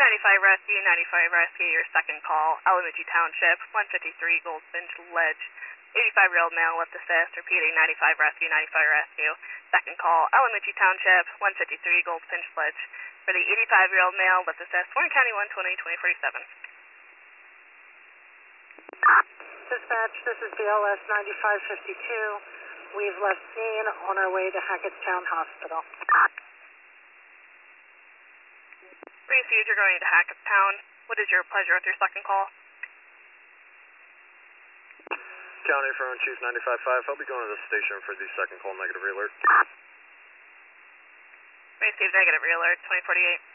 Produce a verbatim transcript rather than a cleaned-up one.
ninety-five Rescue, ninety-five Rescue, your second call, Alamuji Township, one fifty-three Goldfinch Ledge. eighty-five-year-old male left assist, repeating ninety-five Rescue, ninety-five Rescue. Second call, Alamuji Township, one fifty-three Goldfinch Ledge. For the eighty-five-year-old male left assist, Warren County one twenty, twenty forty-seven. Dispatch, this is B L S ninety-five fifty-two. We've left scene on our way to Hackettstown Hospital. Received, you're going to Hackettstown. What is your pleasure with your second call? County Front Chief ninety-five five, I'll be going to the station for the second call, negative realert. Received, negative realert, twenty forty-eight.